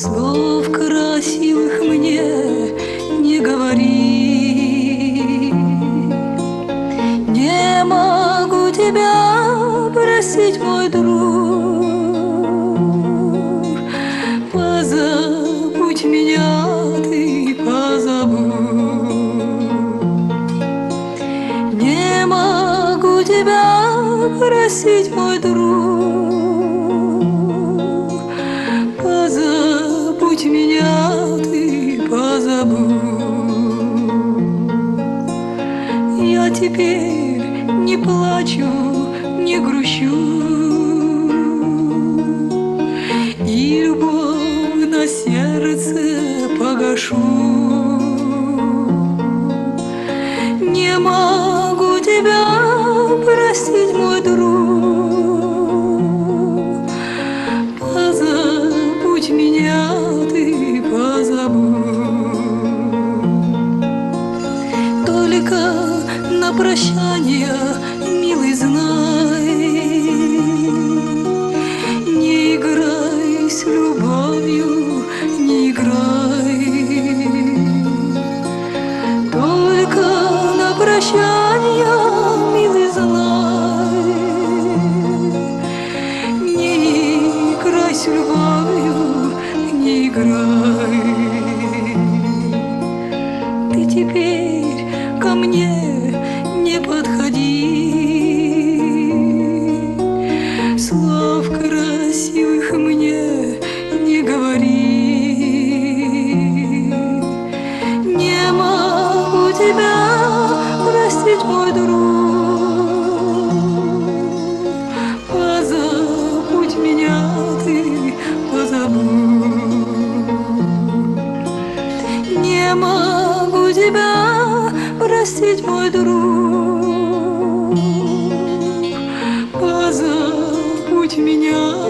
Слов красивых мне не говори. Не могу тебя простить, мой друг. Позабудь меня, ты позабудь. Не могу тебя простить, мой друг. Позабудь меня, ты позабудь. Я теперь не плачу, не грущу, и любовь на сердце погашу. Не могу тебя простить, мой друг. Позабудь меня, ты позабудь. Только на прощание, милый, знай, не играй с любовью, не играй. Только на прощание, милый, знай, не играй с любовью, не играй. Ты теперь ко мне не подходи, слов красивых мне не говори. Не могу тебя простить, мой друг. Позабудь меня, ты позабудь. Не могу тебя простить, мой друг. Позабудь меня.